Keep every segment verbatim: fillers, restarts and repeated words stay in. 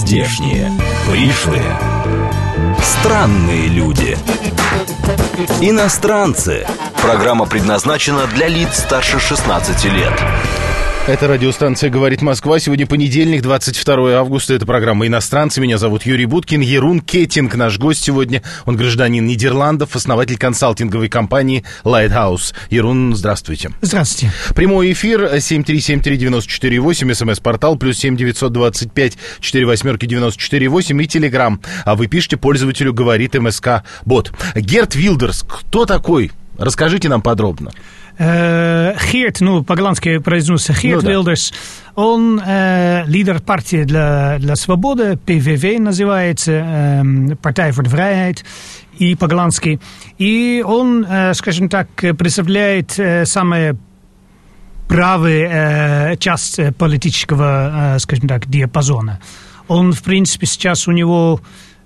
Нездешние, пришлые, странные люди, иностранцы. Программа предназначена для лиц старше шестнадцати лет. Это радиостанция «Говорит Москва». Сегодня понедельник, двадцать второе августа. Это программа «Иностранцы». Меня зовут Юрий Буткин. Ерун Кетинг наш гость сегодня. Он гражданин Нидерландов, основатель консалтинговой компании Lighthouse. Ерун, здравствуйте. Здравствуйте. Прямой эфир семь три семь три девять четыре восемь, смс-портал плюс семь девятьсот двадцать пять четыре восьмерки девяносто четыре восемь и телеграм. А вы пишите пользователю «Говорит МСК Бот». Герт Вилдерс, кто такой? Расскажите нам подробно. Geert, ну, по-голландски произносится Geert ну, Wilders, да. Он э, лидер партии для, для свободы, пи ви ви называется, э, Partij voor de Vrijheid, и по-голландски. И он, э, скажем так, представляет э, самую правую э, часть политического, э, скажем так, диапазона. Он, в принципе, сейчас у него...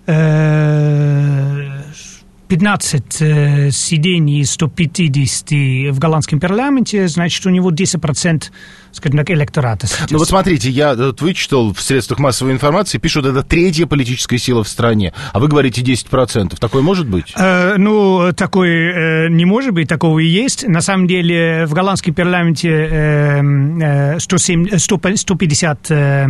Э, пятнадцать э, сидений из ста пятидесяти в голландском парламенте, значит, у него десять процентов, скажем так, электората. Ну вот смотрите, я вот вычитал в средствах массовой информации, пишут, это третья политическая сила в стране, а вы говорите десять процентов. Такое может быть? Э, ну, такое э, не может быть, такого и есть. На самом деле в голландском парламенте э, э, сто семь, сто, сто пятьдесят э,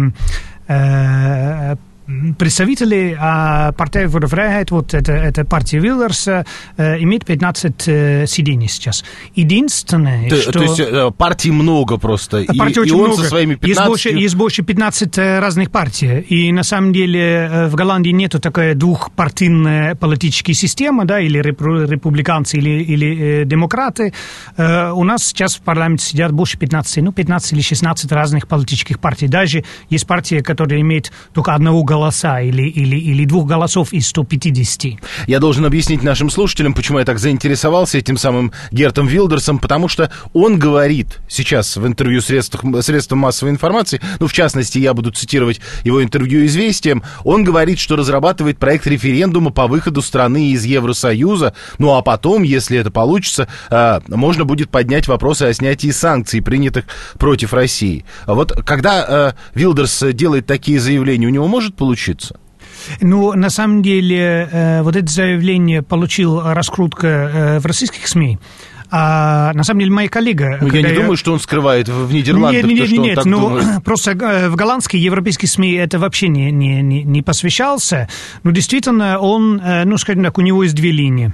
э, представители, а партия voor de Vrijheid, вот это, это партия Вилдерса, э, имеет пятнадцать э, сидений сейчас. Единственное, то, что... То есть э, партий много просто, партий и, очень и он много. со своими пятнадцатью... Есть больше, есть больше пятнадцати разных партий, и на самом деле э, в Голландии нету такой двухпартийной политической системы, да, или республиканцы, или, или э, демократы. Э, у нас сейчас в парламенте сидят больше пятнадцати, ну, пятнадцать или шестнадцать разных политических партий. Даже есть партия, которая имеет только одного голоса, голоса или, или, или двух голосов из ста пятидесяти. Я должен объяснить нашим слушателям, почему я так заинтересовался этим самым Гертом Вилдерсом, потому что он говорит сейчас в интервью средствах, средствам массовой информации, ну, в частности, я буду цитировать его интервью «Известиям», он говорит, что разрабатывает проект референдума по выходу страны из Евросоюза, ну, а потом, если это получится, можно будет поднять вопросы о снятии санкций, принятых против России. Вот когда Вилдерс делает такие заявления, у него может получиться? Учиться. Ну, на самом деле, э, вот это заявление получил раскрутка э, в российских СМИ. А на самом деле моя коллега... Ну, я не я... думаю, что он скрывает в Нидерландах. Нет, нет, то, нет, нет. Так ну, думает. Просто в голландские, европейские СМИ это вообще не, не, не, не посвящался. Но действительно, он, ну, скажем так, у него есть две линии.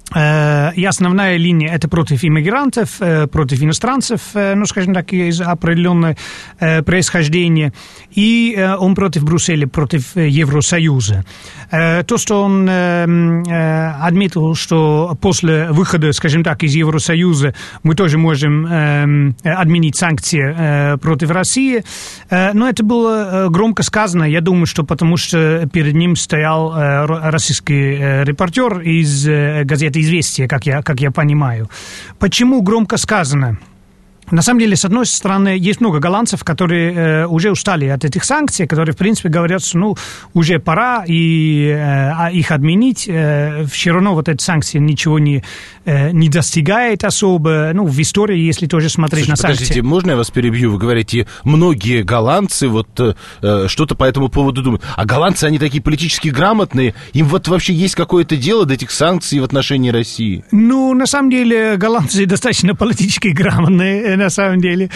И основная линия – это против иммигрантов, против иностранцев, ну, скажем так, из определенного происхождения. И он против Брюсселя, против Евросоюза. То, что он отметил, что после выхода, скажем так, из Евросоюза мы тоже можем отменить санкции против России, но это было громко сказано. Я думаю, что потому что перед ним стоял российский репортер из газеты «Известия», как я, как я понимаю. Почему громко сказано? На самом деле, с одной стороны, есть много голландцев, которые э, уже устали от этих санкций, которые, в принципе, говорят, что, ну, уже пора и, э, их отменить. Э, все равно вот эти санкции ничего не, э, не достигает особо. Ну, в истории, если тоже смотреть. Слушайте, на санкции. Подождите, можно я вас перебью? Вы говорите, многие голландцы вот э, что-то по этому поводу думают. А голландцы, они такие политически грамотные. Им вот вообще есть какое-то дело до этих санкций в отношении России? Ну, на самом деле, голландцы достаточно политически грамотные, на самом деле.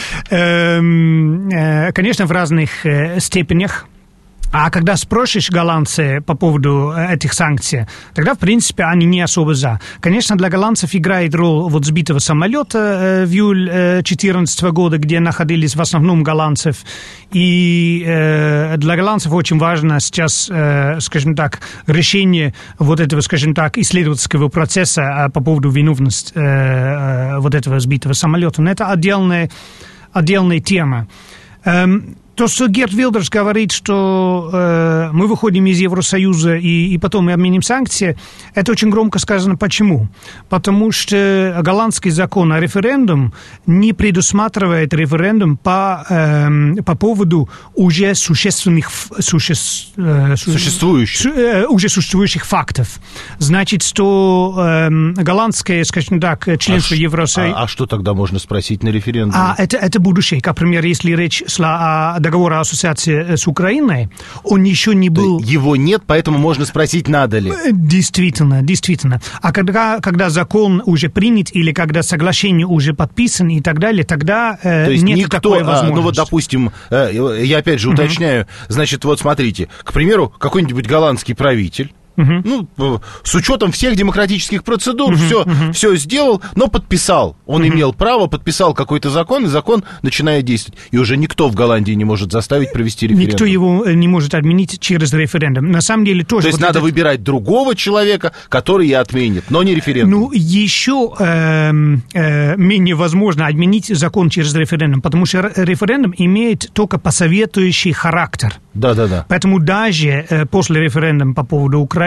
Конечно, в разных степенях. А когда спросишь голландцы по поводу этих санкций, тогда, в принципе, они не особо за. Конечно, для голландцев играет роль вот сбитого самолета в июле две тысячи четырнадцатого года, где находились в основном голландцев. И э, для голландцев очень важно сейчас, э, скажем так, решение вот этого, скажем так, исследовательского процесса по поводу виновности э, вот этого сбитого самолета. Но это отдельная, отдельная тема. Эм, То, что Герт Вилдерс говорит, что э, мы выходим из Евросоюза и, и потом мы отменим санкции, это очень громко сказано. Почему? Потому что голландский закон о референдум не предусматривает референдум по, э, по поводу уже существенных, суще, э, существующих. Э, уже существующих фактов. Значит, что э, голландское, скажем так, членство а Евросоюза... А, а что тогда можно спросить на референдуме? А это, это будущее. Как, например, если речь шла о договора о ассоциации с Украиной, он еще не был... Его нет, поэтому можно спросить, надо ли. Действительно, действительно. А когда, когда закон уже принят или когда соглашение уже подписано и так далее, тогда э, То есть нет никто, такой возможности. Ну вот, допустим, э, я опять же уточняю, uh-huh. значит, вот смотрите, к примеру, какой-нибудь голландский правитель, Uh-huh. ну, с учетом всех демократических процедур, uh-huh. все, uh-huh. все сделал, но подписал. Он uh-huh. имел право, подписал какой-то закон, и закон начинает действовать. И уже никто в Голландии не может заставить провести референдум. Никто его не может отменить через референдум. На самом деле тоже... То есть вот надо этот... выбирать другого человека, который и отменит, но не референдум. Ну, еще э, э, менее возможно отменить закон через референдум, потому что референдум имеет только посоветующий характер. Да-да-да. Поэтому даже э, после референдума по поводу Украины,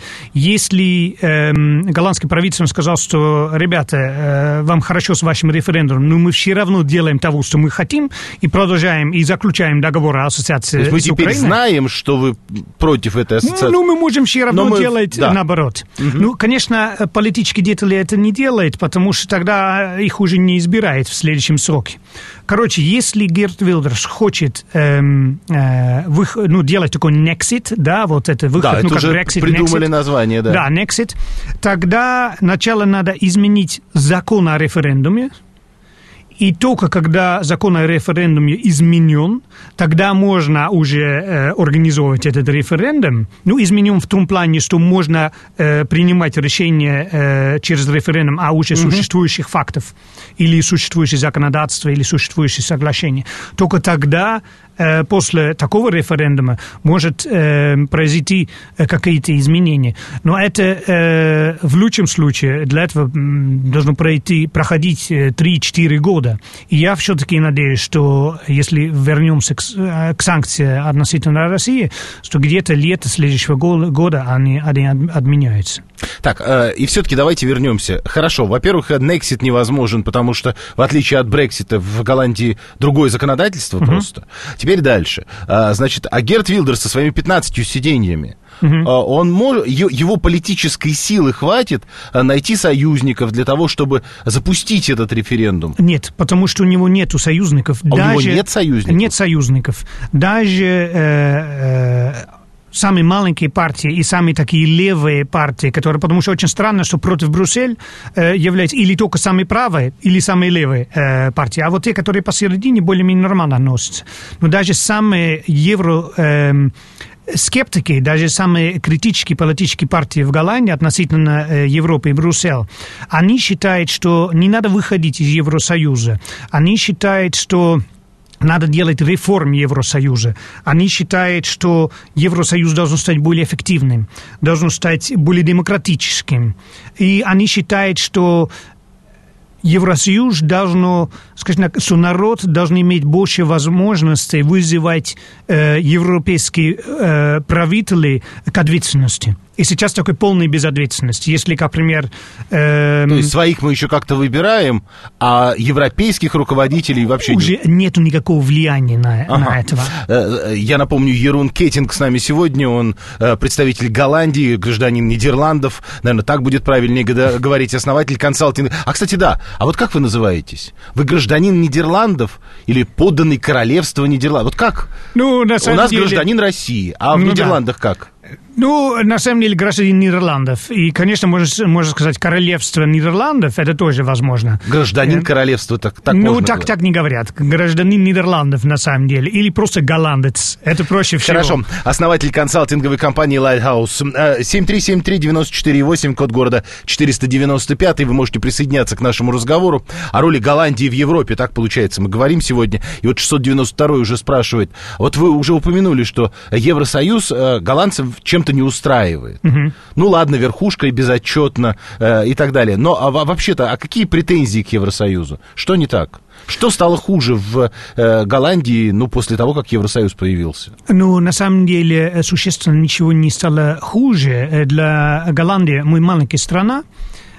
если э, голландский правительство сказал, что, ребята, э, вам хорошо с вашим референдумом, но мы все равно делаем того, что мы хотим, и продолжаем, и заключаем договор о ассоциации с Украиной. Мы теперь знаем, что вы против этой ассоциации. Ну, мы можем все равно мы... делать да. наоборот. Угу. Ну, конечно, политические деятели это не делают, потому что тогда их уже не избирают в следующем сроке. Короче, если Герт Вилдерс хочет эм, э, вых... ну, делать такой Nexit, да, вот это выход, да, ну, это как уже Brexit, придумали Nexit, название, да. Да, Nexit. Тогда сначала надо изменить закон о референдуме, и только когда закон о референдуме изменен, тогда можно уже э, организовывать этот референдум. Ну, изменен в том плане, что можно э, принимать решения э, через референдум о уже mm-hmm. существующих фактах, или существующих законодательства, или существующих соглашений. Только тогда, э, после такого референдума, может э, произойти э, какие-то изменения. Но это э, в лучшем случае для этого должно пройти, проходить э, три-четыре года. И я все-таки надеюсь, что если вернемся к, к санкциям относительно России, что где-то лето следующего года они, они отменяются. Так, э, и все-таки давайте вернемся. Хорошо, во-первых, Nexit невозможен, потому что, в отличие от Брексита, в Голландии другое законодательство uh-huh. просто. Теперь дальше. А, значит, а Герт Вилдерс со своими пятнадцатью сиденьями, uh-huh. он может, его политической силы хватит найти союзников для того, чтобы запустить этот референдум? Нет, потому что у него нет союзников. А Даже... у него нет союзников? Нет союзников. Даже... Э, э, самые маленькие партии и самые такие левые партии, которые, потому что очень странно, что против Брюсселя э, являются или только самые правые, или самые левые э, партии, а вот те, которые посередине, более-менее нормально относятся. Но даже самые евро... Э, скептики, даже самые критические политические партии в Голландии относительно э, Европы и Брюсселя, они считают, что не надо выходить из Евросоюза. Они считают, что надо делать реформ Евросоюза. Они считают, что Евросоюз должен стать более эффективным, должен стать более демократическим. И они считают, что Евросоюз должно, скажем так, что народ должен иметь больше возможностей вызывать э, европейские э, правители к ответственности. И сейчас такой полной безответственности. Если, как пример... Э, То есть своих мы еще как-то выбираем, а европейских руководителей вообще... Уже нет. Нету никакого влияния на, ага. на этого. Я напомню, Ерун Кетинг с нами сегодня. Он представитель Голландии, гражданин Нидерландов. Наверное, так будет правильнее говорить, основатель консалтинга. А, кстати, да. А вот как вы называетесь? Вы гражданин Нидерландов или подданный королевства Нидерландов? Вот как? Ну, на самом У нас деле... гражданин России, а в ну, Нидерландах да. как? Ну, на самом деле, гражданин Нидерландов. И, конечно, можно, можно сказать, королевство Нидерландов, это тоже возможно. Гражданин королевства, так, так ну, можно так, говорить. так не говорят. Гражданин Нидерландов, на самом деле. Или просто голландец. Это проще всего. Хорошо. Основатель консалтинговой компании Lighthouse. семь три семь три девять четыре восемь, код города четыреста девяносто пять. Вы можете присоединяться к нашему разговору о роли Голландии в Европе. Так получается, мы говорим сегодня. И вот шестьсот девяносто второй уже спрашивает. Вот вы уже упомянули, что Евросоюз голландцев чем-то не устраивает. Угу. Ну ладно, верхушка и безотчетно э, и так далее. Но а, вообще-то, а какие претензии к Евросоюзу? Что не так? Что стало хуже в э, Голландии, ну, после того, как Евросоюз появился? Ну, на самом деле, существенно ничего не стало хуже. Для Голландии, мы маленькая страна,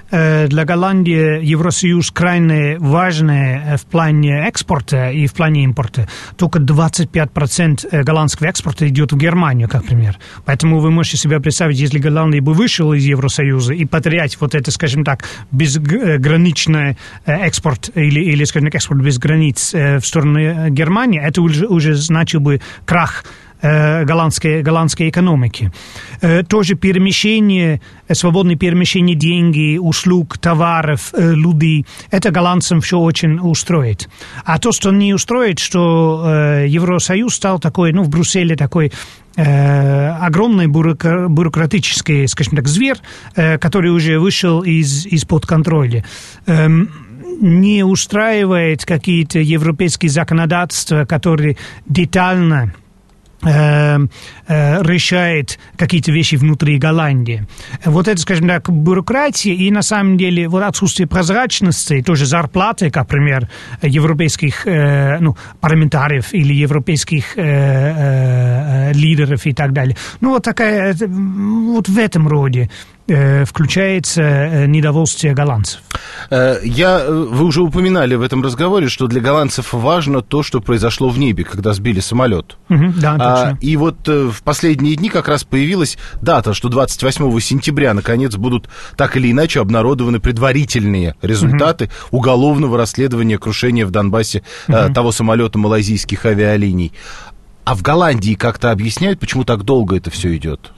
для Голландии Евросоюз крайне важный в плане экспорта и в плане импорта. Только двадцать пять процентов голландского экспорта идет в Германию, как пример. Поэтому вы можете себе представить, если Голландия бы вышла из Евросоюза и потерять вот это, скажем так, безграничный экспорт или, или скажем так, экспорт без границ в сторону Германии, это уже, уже значил бы крах голландской, голландской экономики. Тоже перемещение, свободное перемещение денег, услуг, товаров, людей, это голландцам все очень устроит. А то, что не устроит, что Евросоюз стал такой, ну, в Брюсселе такой огромный бюрокра- бюрократический, скажем так, зверь, который уже вышел из, из-под контроля. Не устраивает какие-то европейские законодательства, которые детально решает какие-то вещи внутри Голландии. Вот это, скажем так, бюрократия и, на самом деле, вот отсутствие прозрачности, тоже зарплаты, как, например, европейских ну, парламентариев или европейских лидеров и так далее. Ну, вот такая, вот в этом роде включается недовольствие голландцев. Я, вы уже упоминали в этом разговоре, что для голландцев важно то, что произошло в небе, когда сбили самолет. Угу, да, точно. А, и вот в последние дни как раз появилась дата, что двадцать восьмого сентября, наконец, будут так или иначе обнародованы предварительные результаты угу. уголовного расследования крушения в Донбассе угу. а, того самолета малайзийских авиалиний. А в Голландии как-то объясняют, почему так долго это все идет?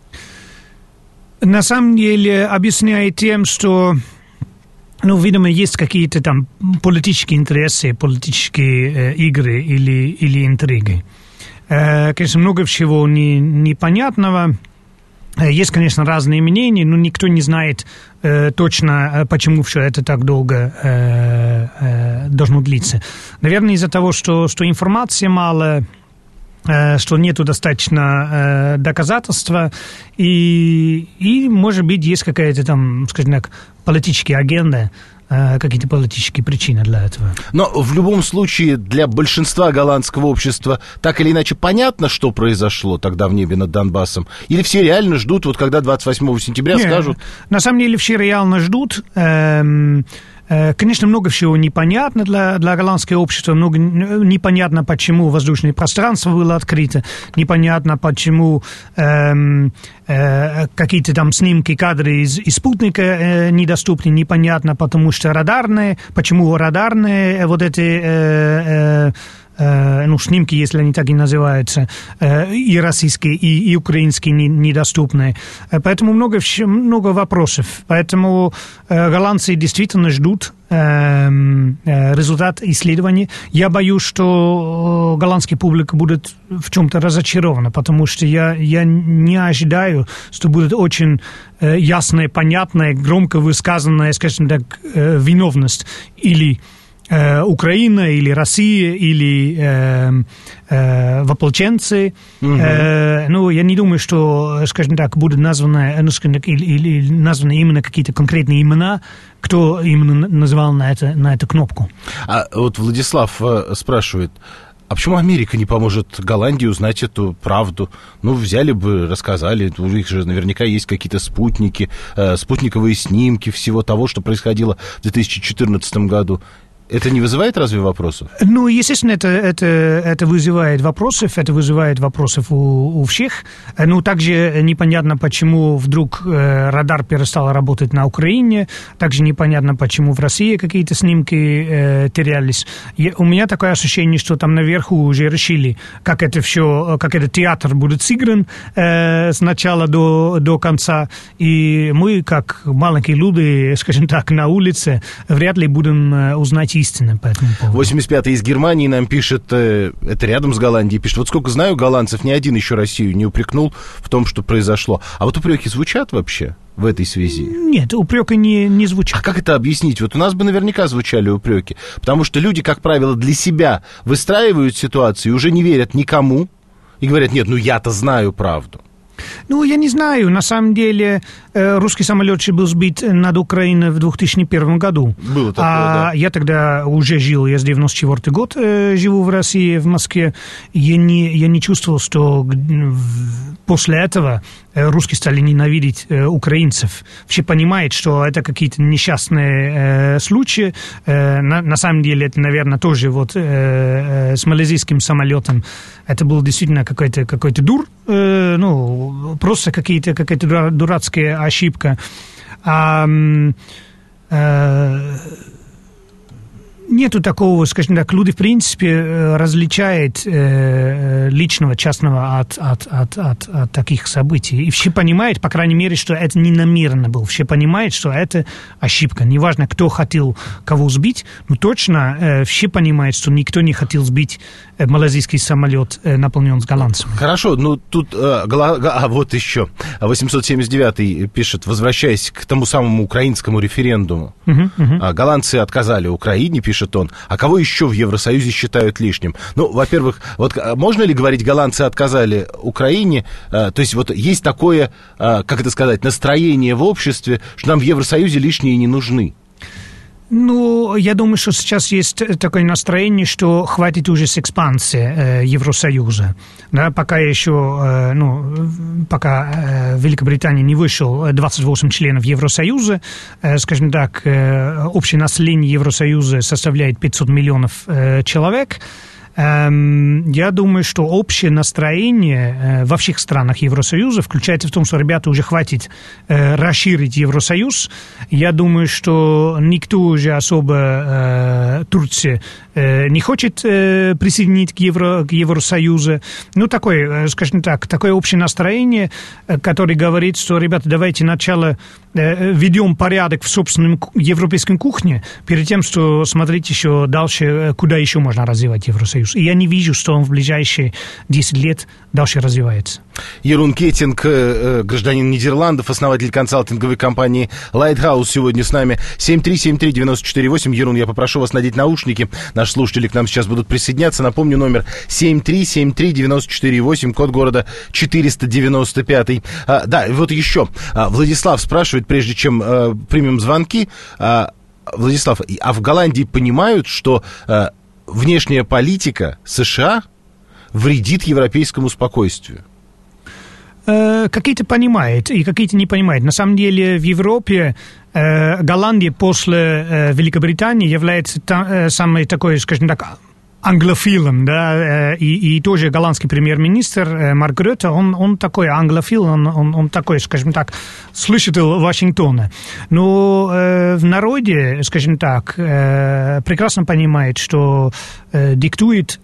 На самом деле объясняет тем, что, ну, видимо, есть какие-то там политические интересы, политические э, игры или, или интриги. Э, конечно, много всего не, непонятного. Э, есть, конечно, разные мнения, но никто не знает э, точно, почему все это так долго э, э, должно длиться. Наверное, из-за того, что, что информации мало, что нету достаточно э, доказательства, и, и, может быть, есть какая-то там, скажем так, политическая агенда, э, какие-то политические причины для этого. Но в любом случае для большинства голландского общества так или иначе понятно, что произошло тогда в небе над Донбассом? Или все реально ждут, вот когда двадцать восьмого сентября Нет, скажут? На самом деле все реально ждут. Эм, Конечно, много всего непонятно для, для голландского общества, много непонятно, почему воздушное пространство было открыто, непонятно, почему эм, э, какие-то там снимки, кадры из, из спутника э, недоступны, непонятно, потому что радарные, почему радарные вот эти э, э, ну, снимки, если они так и называются, и российские, и, и украинские недоступны. Поэтому много, много вопросов. Поэтому голландцы действительно ждут результат исследований. Я боюсь, что голландская публика будет в чем-то разочарована, потому что я, я не ожидаю, что будет очень ясная, понятная, громко высказанная, скажем так, виновность или Украина, или Россия, или э, э, воплощенцы. Угу. Э, ну, я не думаю, что, скажем так, будут названы, ну, скажем так, или, или названы именно какие-то конкретные имена, кто именно называл на, это, на эту кнопку. А вот Владислав спрашивает, а почему Америка не поможет Голландии узнать эту правду? Ну, взяли бы, рассказали, у них же наверняка есть какие-то спутники, э, спутниковые снимки всего того, что происходило в две тысячи четырнадцатом году. Это не вызывает разве вопросов? Ну, естественно, это, это, это вызывает вопросов, это вызывает вопросов у, у всех. Ну, также непонятно, почему вдруг э, радар перестал работать на Украине, также непонятно, почему в России какие-то снимки э, терялись. И у меня такое ощущение, что там наверху уже решили, как это все, как этот театр будет сыгран э, с начала до, до конца. И мы, как маленькие люди, скажем так, на улице, вряд ли будем э, узнать истины по этому поводу. восемьдесят пятый из Германии нам пишет, э, это рядом с Голландией, пишет, вот сколько знаю голландцев, ни один еще Россию не упрекнул в том, что произошло. А вот упреки звучат вообще в этой связи? Нет, упреки не, не звучат. А как это объяснить? Вот у нас бы наверняка звучали упреки, потому что люди, как правило, для себя выстраивают ситуацию и уже не верят никому и говорят, нет, ну я-то знаю правду. Ну, я не знаю, на самом деле, русский самолет был сбит над Украиной в две тысячи первом году. Было такое, а да. Я тогда уже жил, я с девяносто четвёртый год э, живу в России, в Москве. Я не, я не чувствовал, что после этого русские стали ненавидеть э, украинцев. Все понимают, что это какие-то несчастные э, случаи. Э, на, на самом деле это, наверное, тоже вот э, э, с малайзийским самолетом. Это был действительно какой-то, какой-то дур. Э, ну, просто какие-то, какая-то дурацкая ошибка. А, э, нету такого, скажем так, люди, в принципе, различают э, личного, частного от, от, от, от, от таких событий. И все понимают, по крайней мере, что это не намеренно было. Все понимают, что это ошибка. Неважно, кто хотел кого сбить, но точно э, все понимают, что никто не хотел сбить э, малайзийский самолет, э, наполнен с голландцами. Хорошо, ну тут... Э, гла... А вот еще. восемьсот семьдесят девятый пишет, возвращаясь к тому самому украинскому референдуму. Uh-huh, uh-huh. Голландцы отказали Украине, пишет он. А кого еще в Евросоюзе считают лишним? Ну, во-первых, вот можно ли говорить, голландцы отказали Украине? То есть вот есть такое, как это сказать, настроение в обществе, что нам в Евросоюзе лишние не нужны. Ну, я думаю, что сейчас есть такое настроение, что хватит уже с экспансии э, Евросоюза. Да, пока еще, э, ну, пока э, Великобритания не вышел, двадцать восемь членов Евросоюза, э, скажем так, э, общее население Евросоюза составляет пятьсот миллионов э, человек. Я думаю, что общее настроение во всех странах Евросоюза включается в том, что, ребята, уже хватит расширить Евросоюз. Я думаю, что никто уже особо Турция не хочет присоединить к, Евро, к Евросоюзу. Ну, такое, скажем так, такое общее настроение, которое говорит, что, ребята, давайте сначала ведем порядок в собственном европейском кухне, перед тем, что смотреть еще дальше, куда еще можно развивать Евросоюз. И я не вижу, что он в ближайшие десять лет дальше развивается. Ерун Кетинг, гражданин Нидерландов, основатель консалтинговой компании Lighthouse, сегодня с нами. семь три семь три девять четыре восемь. Ерун, я попрошу вас надеть наушники. Наши слушатели к нам сейчас будут присоединяться. Напомню, номер семь три семь три девять четыре восемь, код города четыреста девяносто пять. А, да, и вот еще. А, Владислав спрашивает, прежде чем а, примем звонки. А, Владислав, а в Голландии понимают, что а, внешняя политика США вредит европейскому спокойствию? Какие-то понимают и какие-то не понимают. На самом деле в Европе э, Голландия после э, Великобритании является та, э, самой такой, скажем так, англофилом, да, и, и тоже голландский премьер-министр Марк Рютте, он, он такой англофил, он, он, он такой, скажем так, слушатель Вашингтона. Но э, в народе, скажем так, э, прекрасно понимает, что э, диктует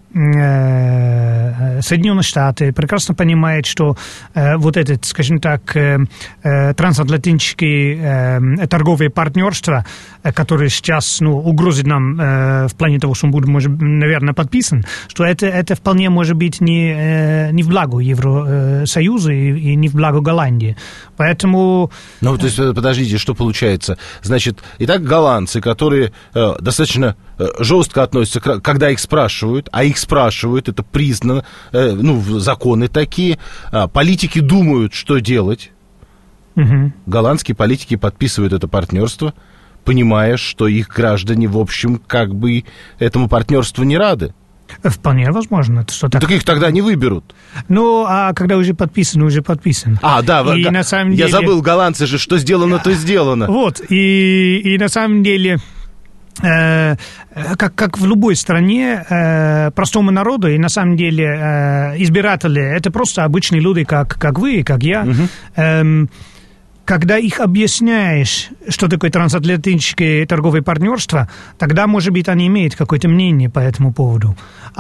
э, Соединенные Штаты, прекрасно понимает, что э, вот этот, скажем так, э, э, трансатлантическое э, торговое партнерство, э, которое сейчас, ну, угрозит нам э, в плане того, что он будет, может, наверное, подписан, что это, это вполне может быть не, э, не в благо Евросоюза и, и не в благо Голландии. Поэтому... Ну, то есть, подождите, что получается? Значит, итак, голландцы, которые э, достаточно э, жестко относятся, к, когда их спрашивают, а их спрашивают, это признано, э, ну, законы такие, э, политики думают, что делать. Угу. Голландские политики подписывают это партнерство, понимая, что их граждане, в общем, как бы этому партнерству не рады. Вполне возможно. Что так... Так их тогда не выберут. Ну, а когда уже подписан, уже подписан. А, да, и г... на самом я деле... забыл, голландцы же, что сделано, то сделано. Вот, и, и на самом деле... Э, как, как в любой стране, э, простому народу, и на самом деле э, избиратели, это просто обычные люди, как, как вы, как я. Угу. Э, когда их объясняешь, что такое трансатлантическое торговое партнерство, тогда, может быть, они имеют какое-то мнение по этому поводу.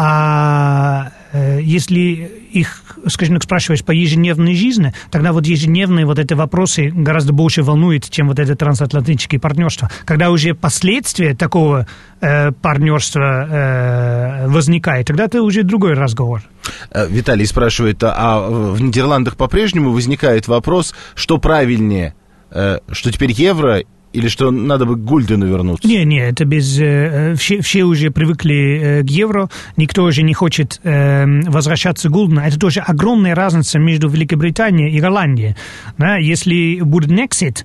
А э, если их, скажем так, спрашиваешь по ежедневной жизни, тогда вот ежедневные вот эти вопросы гораздо больше волнуют, чем вот это трансатлантическое партнерство. Когда уже последствия такого э, партнерства э, возникают, тогда это уже другой разговор. Виталий спрашивает, а в Нидерландах по-прежнему возникает вопрос, что правильнее, что теперь евро Или что надо бы к гульдену вернуться? Не, не, это без... Э, все, все уже привыкли э, к евро, никто уже не хочет э, возвращаться к гульдену. Это тоже огромная разница между Великобританией и Голландией. Да? Если будет Nexit,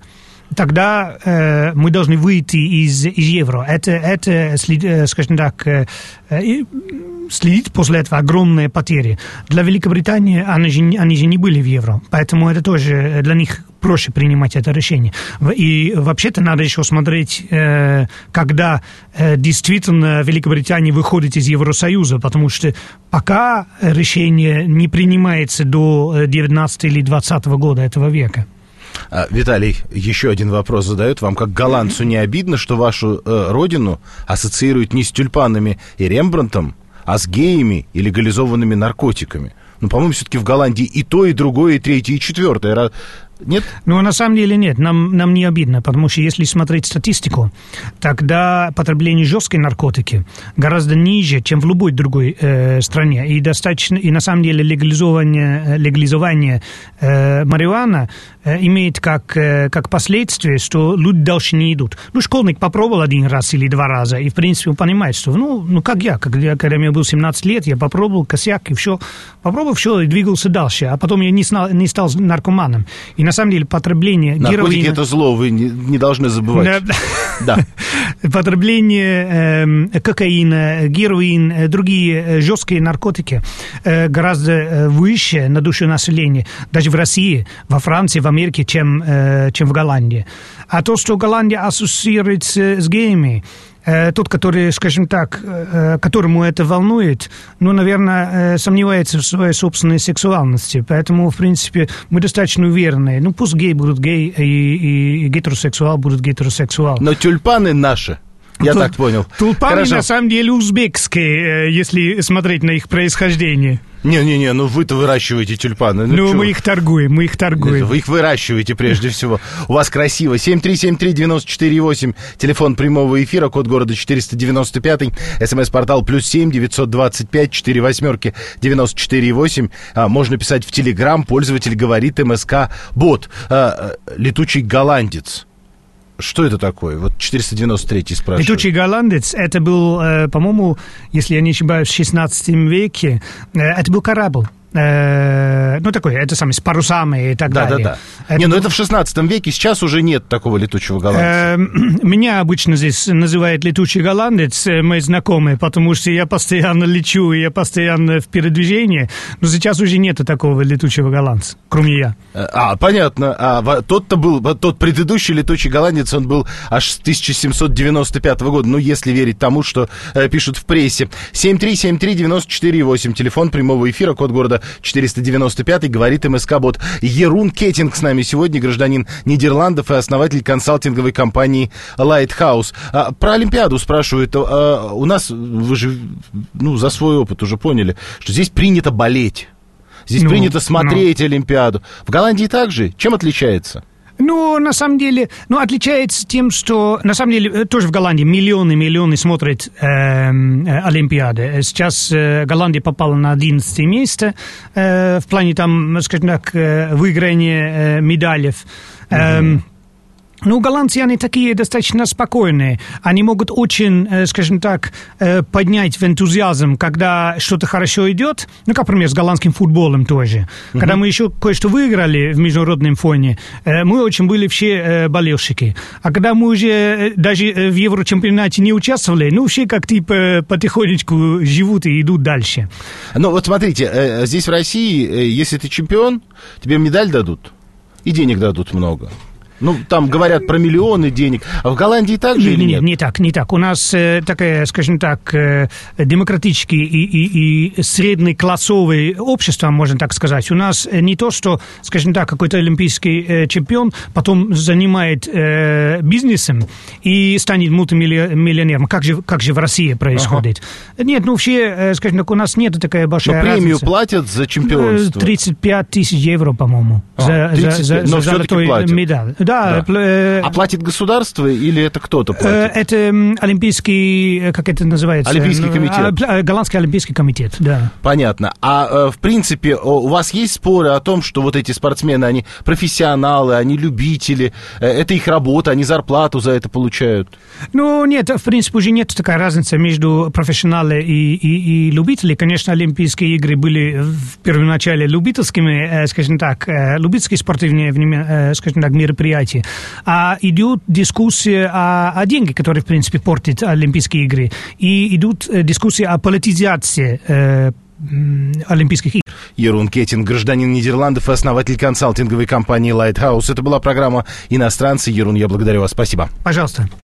тогда э, мы должны выйти из, из евро. Это, это след, э, скажем так, э, э, следить после этого огромные потери. Для Великобритании они же, они же не были в евро, поэтому это тоже для них проще принимать это решение. И вообще-то надо еще смотреть, э, когда э, действительно Великобритания выходит из Евросоюза, потому что пока решение не принимается до девятнадцатого или двадцатого года этого века. Виталий, еще один вопрос задает вам. Как голландцу не обидно, что вашу э, родину ассоциируют не с тюльпанами и Рембрандтом, а с геями и легализованными наркотиками? Ну, по-моему, все-таки в Голландии и то, и другое, и третье, и четвертое. Нет? Ну, на самом деле нет, нам, нам не обидно, потому что если смотреть статистику, тогда потребление жесткой наркотики гораздо ниже, чем в любой другой э, стране. И достаточно, и на самом деле легализование, легализование э, марихуаны э, имеет как, э, как последствие, что люди дальше не идут. Ну, школьник попробовал один раз или два раза, и, в принципе, он понимает, что, ну, ну как я, когда, когда мне было семнадцать лет, я попробовал косяк, и все, попробовал все, и двигался дальше, а потом я не, знал, не стал наркоманом. И на самом деле потребление наркотики героина... Наркотики это зло, вы не, не должны забывать. Да. Да. Потребление э, кокаина, героин, э, другие э, жесткие наркотики э, гораздо э, выше на душу населения, даже в России, во Франции, в Америке, чем, э, чем в Голландии. А то, что Голландия ассоциируется с геями, тот, который, скажем так, которому это волнует, ну, наверное, сомневается в своей собственной сексуальности. Поэтому, в принципе, мы достаточно уверены. Ну, пусть геи будут геи, и, и гетеросексуал будут гетеросексуал. Но тюльпаны наши. Я Тул, так понял. Тюльпаны, Хорошо. На самом деле, узбекские, если смотреть на их происхождение. Не-не-не, ну вы-то выращиваете тюльпаны. Ну, ну мы их торгуем, мы их торгуем. Нет, вы их выращиваете прежде всего. У вас красиво. семь три семь три девять четыре восемь, телефон прямого эфира, код города четыреста девяносто пять, смс-портал плюс семь девятьсот двадцать пять четыре восьмерки девяносто четыре восемь. А, можно писать в Телеграм, пользователь говорит МСК-бот. А, летучий голландец. Что это такое? Вот четыреста девяносто третий спрашивает. Летучий голландец, это был, э, по-моему, если я не ошибаюсь, в шестнадцатом веке, э, это был корабль. Э, ну, такой, это самое, с парусами и так да, далее. Да, да, да. Не, ну это в шестнадцатом веке, сейчас уже нет такого летучего голландца. Э, меня обычно здесь называют летучий голландец, мои знакомые, потому что я постоянно лечу, и я постоянно в передвижении, но сейчас уже нету такого летучего голландца, кроме я. А, понятно. А тот-то был, тот предыдущий летучий голландец, он был аж с тысяча семьсот девяносто пятого года, ну, если верить тому, что э, пишут в прессе. семь три семь три девять четыре восемь, телефон прямого эфира, код города четыреста девяносто пять, говорит МСК-бот. Ерун Кетинг с нами сегодня, гражданин Нидерландов и основатель консалтинговой компании Lighthouse. А, про Олимпиаду спрашивают. А, у нас, вы же, ну, за свой опыт уже поняли, что здесь принято болеть. Здесь ну, принято смотреть ну. Олимпиаду. В Голландии также? Чем отличается? Ну, на самом деле, ну, отличается тем, что, на самом деле, тоже в Голландии миллионы-миллионы смотрят э, э, Олимпиады. Сейчас э, Голландия попала на одиннадцатое место э, в плане, там, скажем так, э, выиграния э, медалей. Э, mm-hmm. Ну, голландцы, они такие достаточно спокойные. Они могут очень, скажем так, поднять в энтузиазм, когда что-то хорошо идет. Ну, как, например, с голландским футболом тоже. Mm-hmm. Когда мы еще кое-что выиграли в международном фоне, мы очень были все болельщики. А когда мы уже даже в Еврочемпионате не участвовали, ну, все как типа потихонечку живут и идут дальше. Ну, вот смотрите, здесь в России, если ты чемпион, тебе медаль дадут и денег дадут много. Ну, там говорят про миллионы денег. А в Голландии так же не, или не, нет? Не так, не так. У нас э, такая, скажем так, э, демократическое и, и, и среднеклассовое общество, можно так сказать. У нас не то, что, скажем так, какой-то олимпийский э, чемпион потом занимает э, бизнесом и станет мультимиллионером. Как же, как же в России происходит? Ага. Нет, ну, вообще, э, скажем так, у нас нет такая большая разница. Но премию разница. платят за чемпионство? тридцать пять тысяч евро, по-моему, а, за, за, за, за золотой медаль. Да, да. да. Э, а платит государство или это кто-то платит? Э, это Олимпийский, как это называется? Олимпийский комитет. Голландский Олимпийский комитет, да. Понятно. А в принципе, у вас есть споры о том, что вот эти спортсмены, они профессионалы, они любители, это их работа, они зарплату за это получают? Ну, нет, в принципе, уже нет такой разницы между профессионалами и, и, и любителями. Конечно, Олимпийские игры были в первоначале любительскими, скажем так, любительские спортивные, скажем так, мероприятия. А идет дискуссия о, о деньгах, которые, в принципе, портят Олимпийские игры. И идут дискуссии о политизации э, Олимпийских игр. Ерун Кетин, гражданин Нидерландов и основатель консалтинговой компании Lighthouse. Это была программа «Иностранцы». Ерун, я благодарю вас. Спасибо. Пожалуйста.